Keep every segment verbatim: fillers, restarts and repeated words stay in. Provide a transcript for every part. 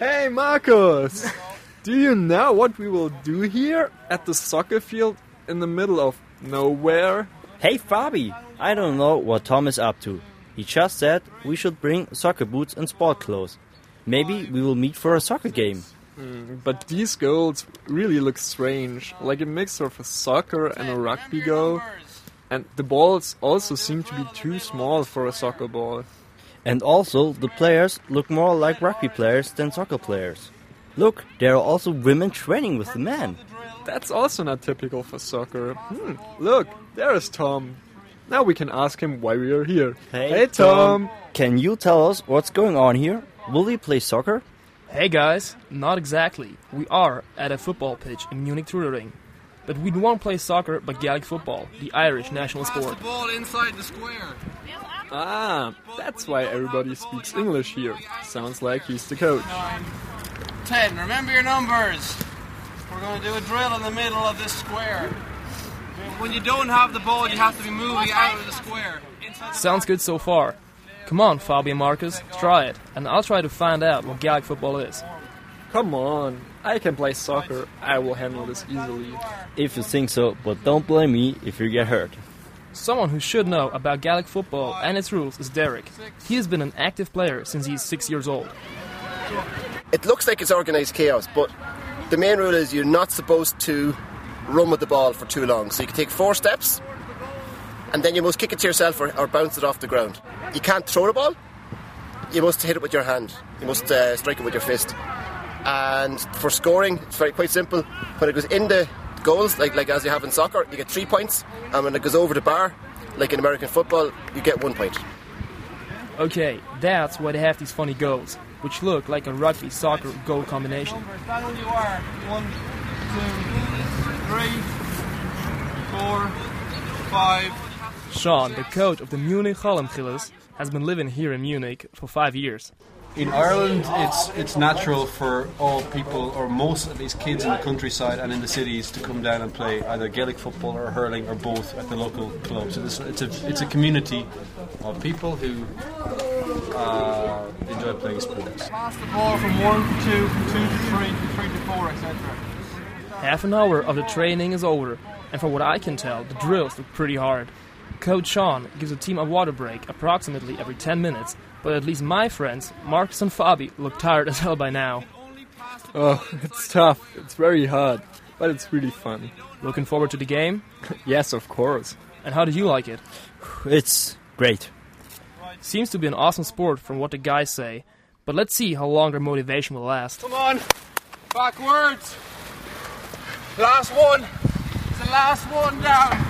Hey Marcus! Do you know what we will do here at the soccer field in the middle of nowhere? Hey Fabi! I don't know what Tom is up to. He just said we should bring soccer boots and sport clothes. Maybe we will meet for a soccer game. Mm, but these goals really look strange, like a mix of a soccer and a rugby goal. And the balls also seem to be too small for a soccer ball. And also, the players look more like rugby players than soccer players. Look, there are also women training with the men. That's also not typical for soccer. Hmm, look, there is Tom. Now we can ask him why we are here. Hey, hey Tom. Tom! Can you tell us what's going on here? Will we play soccer? Hey guys, not exactly. We are at a football pitch in Munich Trudering. But we won't play soccer but Gaelic football, the Irish national sport. Pass the ball inside the square. Ah, that's why everybody speaks English here. Sounds like he's the coach. Nine, ten, remember your numbers. We're going to do a drill in the middle of this square. When you don't have the ball, you have to be moving out of the square. Inside Sounds good so far. Come on, Fabi and Marcus, try it, and I'll try to find out what Gaelic football is. Come on, I can play soccer. I will handle this easily. If you think so, but don't blame me if you get hurt. Someone who should know about Gaelic football and its rules is Derek. He has been an active player since he's six years old. It looks like it's organised chaos, but the main rule is you're not supposed to run with the ball for too long. So you can take four steps, and then you must kick it to yourself or, or bounce it off the ground. You can't throw the ball. You must hit it with your hand. You must uh, strike it with your fist. And for scoring, it's very quite simple. When it goes in the goals, like like as you have in soccer, you get three points. And when it goes over the bar, like in American football, you get one point. Okay, that's why they have these funny goals, which look like a rugby-soccer goal combination. Stand where you are. One, two, three, four, five. Sean, the coach of the Munich Hallenchilles, has been living here in Munich for five years. In Ireland, it's it's natural for all people, or most at least kids in the countryside and in the cities, to come down and play either Gaelic football or hurling or both at the local club. So this, it's a it's a community of people who uh, enjoy playing sports. Pass the ball from one to two, from two to three, from three to four, et cetera. Half an hour of the training is over, and from what I can tell, the drills look pretty hard. Coach Sean gives the team a water break approximately every ten minutes, but at least my friends, Marcus and Fabi, look tired as hell by now. Oh, it's tough. It's very hard, but it's really fun. Looking forward to the game? Yes, of course. And how did you like it? It's great. Seems to be an awesome sport from what the guys say, but let's see how long their motivation will last. Come on, backwards. Last one. It's the last one down.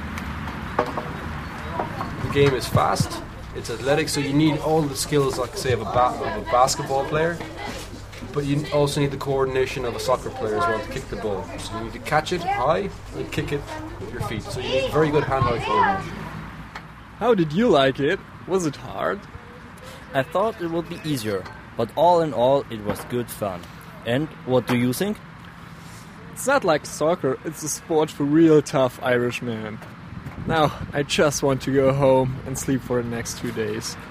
The game is fast. It's athletic, so you need all the skills, like say, of a, ba- of a basketball player, but you also need the coordination of a soccer player as well to kick the ball. So you need to catch it high and kick it with your feet. So you need very good hand-eye coordination. How did you like it? Was it hard? I thought it would be easier, but all in all, it was good fun. And what do you think? It's not like soccer, it's a sport for real tough Irishmen. Now, I just want to go home and sleep for the next two days.